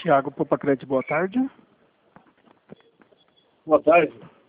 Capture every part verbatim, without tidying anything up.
Tiago Popacred, boa tarde. Boa tarde.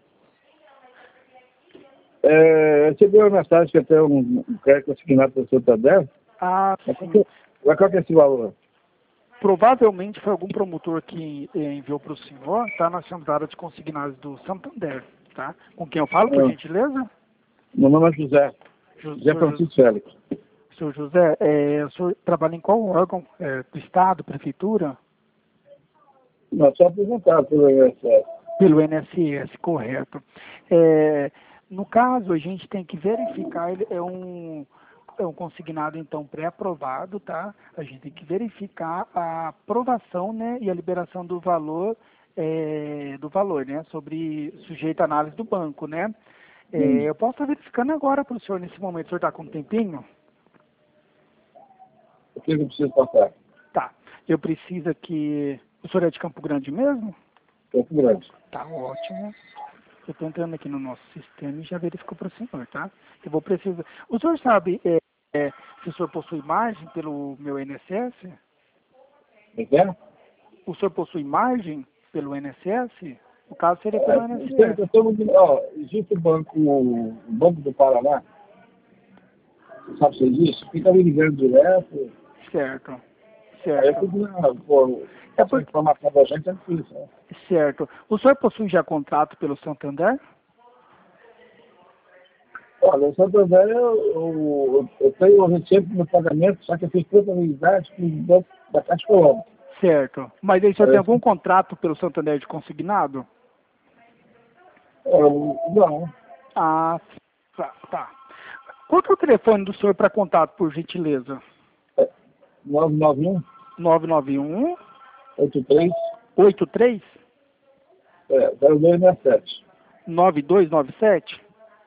É, recebi uma mensagem que até um, um crédito assignado pelo Santander. Ah, Mas sim. qual que, mas qual que é esse valor? Provavelmente foi algum promotor que eh, enviou para o senhor, tá na central de consignados do Santander, tá? Com quem eu falo, por Ah, gentileza? meu nome é José. Ju- José senhor, José, Francisco Félix. senhor José, eh, o senhor trabalha em qual órgão? Eh, do Estado, Prefeitura? Não, só apresentar pelo I N S S. Pelo I N S S, correto. É, no caso, a gente tem que verificar, ele é um, é um consignado, então, pré-aprovado, tá? A gente tem que verificar a aprovação, né, e a liberação do valor, é, do valor, né, sobre sujeito à análise do banco, né? É, Hum. eu posso estar verificando agora para o senhor nesse momento. O senhor está com um tempinho? O que eu preciso passar? Tá. Eu preciso que... O senhor é de Campo Grande mesmo? Campo Grande. Tá ótimo. Eu estou entrando aqui no nosso sistema e já verificou para o senhor, tá? Eu vou precisar... O senhor sabe é, é, se o senhor possui margem pelo meu I N S S? Entendeu? O senhor possui margem pelo I N S S? No caso, seria É, pelo I N S eu S. tô no- ó, existe o banco, o Banco do Paraná, você sabe se existe? Fica me ligando direto. Certo, Aí eu certo. fico na, pô, É essa porque... informação da gente é difícil, né? Certo. O senhor possui já contrato pelo Santander? Olha, o Santander, eu, eu, eu tenho um receita no pagamento, só que eu fiz contabilidade com o Banco da Caixa Econômica. Certo. Mas aí o senhor Aí tem eu algum fiz, contrato pelo Santander de consignado? eu, não, Ah, tá. tá. Qual que é o telefone do senhor para contato, por gentileza? nove nove um, nove nove um, oito três, oito três, é, zero dois sessenta e sete. nove dois nove sete,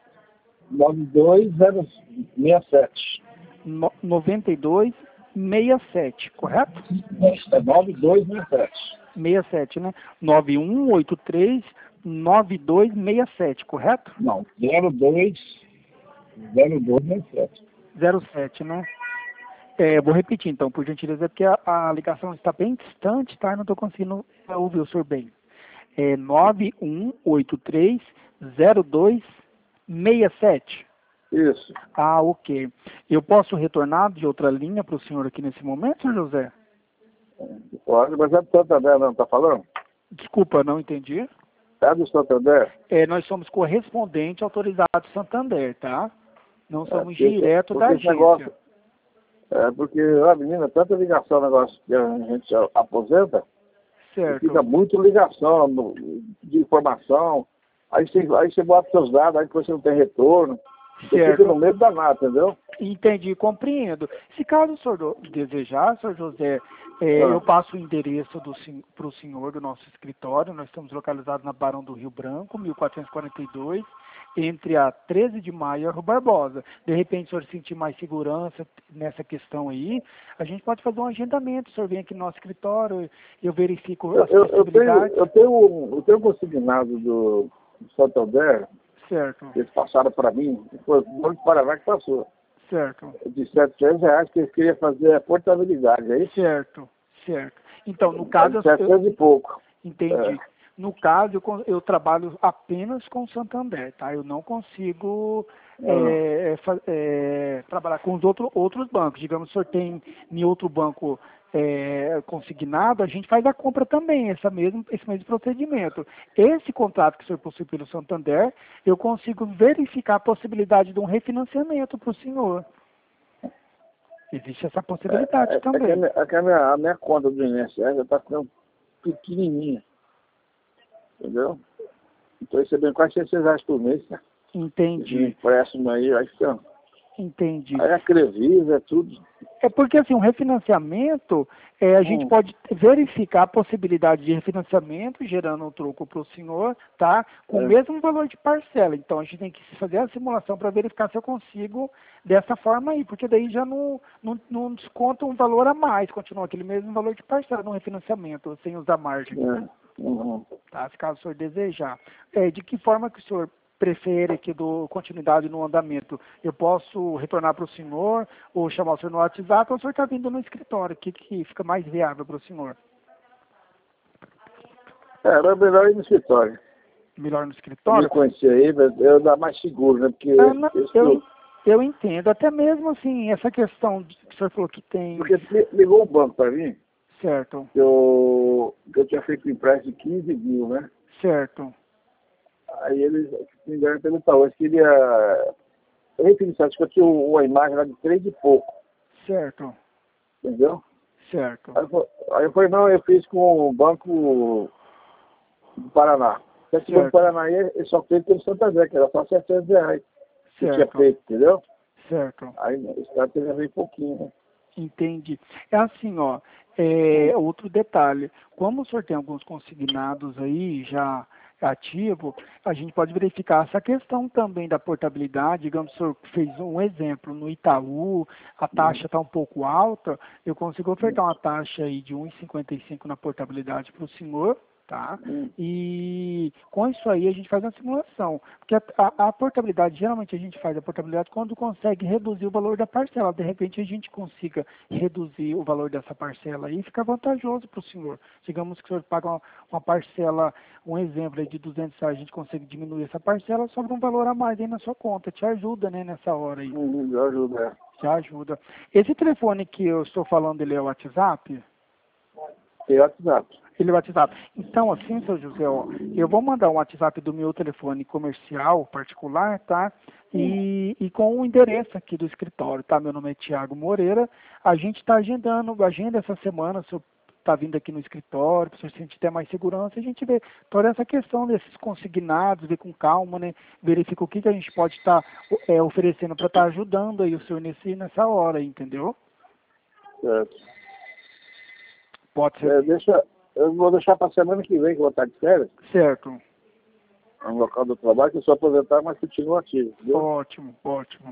nove dois zero seis sete. no- noventa e dois sessenta e sete, correto? É nove dois seis sete. sessenta e sete, né? nove um oito três, nove dois seis sete, correto? Não, zero dois zero dois seis sete. zero sete, né? É, vou repetir então, por gentileza, porque a, a ligação está bem distante, tá? Eu não estou conseguindo é, ouvir o senhor bem. É nove um oito três, zero dois seis sete. Isso. Ah, ok. Eu posso retornar de outra linha para o senhor aqui nesse momento, senhor José? Pode, mas é do Santander, não, tá falando? Desculpa, não entendi. É do Santander? É, nós somos correspondente autorizado Santander, tá? Não É, somos porque, esse- direto da porque esse agência. negócio, é porque, a menina, tanta ligação, negócio que a gente aposenta, e fica Certo, muito ligação no- de informação, aí você, aí você bota seus dados, aí depois você não tem retorno, você fica no certo. meio danado, entendeu? Entendi, compreendo. Se caso o senhor do- desejar, senhor José, é, eu Ah, passo o endereço para o senhor do nosso escritório. Nós estamos localizados na Barão do Rio Branco, mil quatrocentos e quarenta e dois, entre a treze de maio e a Rua Barbosa. De repente, o senhor sentir mais segurança nessa questão aí, a gente pode fazer um agendamento. O senhor vem aqui no nosso escritório, eu verifico eu, as eu, eu tenho, possibilidades. eu tenho, um- eu tenho um consignado do, do Santander, Certo, que eles passaram para mim, que foi o Banco do Paraná que passou, certo. de setecentos reais, que eles queriam fazer a portabilidade, é isso? Certo, certo. Então, no É caso, de eu, eu- setecentos e pouco. É. entendi. No caso, eu, con- eu trabalho apenas com o Santander, tá? Eu não consigo Ah, é, fa- é, trabalhar com os outro, outros bancos. Digamos, se o senhor tem em outro banco é, consignado, a gente faz a compra também, essa mesmo, esse mesmo procedimento. Esse contrato que o senhor possui pelo Santander, eu consigo verificar a possibilidade de um refinanciamento para o senhor. Existe essa é, possibilidade é, é que, a também. minha, é que a minha, a minha conta do I N S S já está ficando pequenininha, entendeu? Estou recebendo quase seiscentos reais por mês, né? Esse Entendi, empréstimo aí, aí fica... entendi. Aí a Crevisa, é tudo. É porque assim, um refinanciamento, é, a gente Hum, pode verificar a possibilidade de refinanciamento, gerando um troco para o senhor, tá? Com o é, mesmo valor de parcela. Então a gente tem que fazer a simulação para verificar se eu consigo dessa forma aí, porque daí já não, não, não desconta um valor a mais, continua aquele mesmo valor de parcela no refinanciamento, sem usar margem. é, uhum. Tá? Se caso o senhor desejar. É, de que forma que o senhor prefere que dou continuidade no andamento? Eu posso retornar para o senhor ou chamar o senhor no WhatsApp ou o senhor está vindo no escritório? O que, que fica mais viável para o senhor? É, era melhor ir no escritório. Melhor no escritório? Eu conhecer aí, eu dar mais seguro, né? Porque ah, não, eu, eu, eu entendo. Até mesmo assim, essa questão de, que o senhor falou que tem... Porque ligou um banco para mim. Certo. Que eu, que eu tinha feito um empréstimo de quinze mil, né? Certo. Aí eles me deram pelo tal. Eu queria... Eu referenciar, acho que eu tinha uma imagem lá de três e pouco. Certo. Entendeu? Certo. Aí eu, aí eu falei, não, eu fiz com o Banco do Paraná. Só que o Banco do Paraná ele só fez pelo Santander, que era só setecentos reais que eu tinha feito, entendeu? Certo. Aí os caras teve a ver um pouquinho, né? Entendi. É assim, ó, é, outro detalhe, como o senhor tem alguns consignados aí já ativo, a gente pode verificar essa questão também da portabilidade. Digamos, o senhor fez um exemplo no Itaú, a taxa está um pouco alta, eu consigo ofertar uma taxa aí de um vírgula cinquenta e cinco na portabilidade para o senhor, tá? E com isso aí a gente faz uma simulação, porque a, a, a portabilidade, geralmente a gente faz a portabilidade quando consegue reduzir o valor da parcela. De repente a gente consiga reduzir o valor dessa parcela aí, fica vantajoso para o senhor. Digamos que o senhor paga uma, uma parcela, um exemplo aí de duzentos reais, a gente consegue diminuir essa parcela, sobra um valor a mais aí na sua conta, te ajuda, né, nessa hora aí. Uhum, já ajuda, é. Te ajuda. Esse telefone que eu estou falando, ele é o WhatsApp? É o WhatsApp. Ele é o WhatsApp. Então, assim, seu José, ó, eu vou mandar um WhatsApp do meu telefone comercial, particular, tá? E, e com o endereço aqui do escritório, tá? Meu nome é Tiago Moreira. A gente está agendando, agenda essa semana, se eu tá vindo aqui no escritório, para o senhor ter mais segurança, a gente vê toda essa questão desses consignados, vê com calma, né? Verifica o que, que a gente pode estar tá, é, oferecendo para estar tá ajudando aí o senhor nesse, nessa hora, entendeu? Certo. Pode ser. É, deixa, eu vou deixar para a semana que vem, que eu vou estar de férias. Certo. No local do trabalho, que eu sou aposentado, mas continuo ativo. Entendeu? Ótimo, ótimo.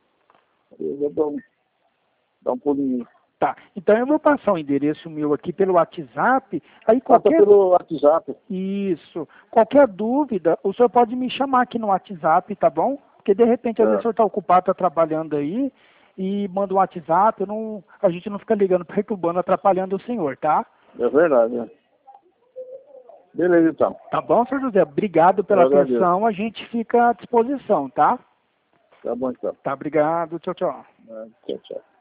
Eu vou dar um, dar um pulinho. Tá, então eu vou passar o endereço meu aqui pelo WhatsApp, aí qualquer... Passa pelo WhatsApp. Isso. Qualquer dúvida, o senhor pode me chamar aqui no WhatsApp, tá bom? Porque de repente, às É. vezes o senhor está ocupado, está trabalhando aí, e manda um WhatsApp, eu não, a gente não fica ligando, perturbando, atrapalhando o senhor, tá? É verdade, né? Beleza, então. Tá bom, senhor José? Obrigado pela atenção, a gente fica à disposição, tá? Tá bom, então. Tá, obrigado. Tchau, tchau. É, tchau, tchau.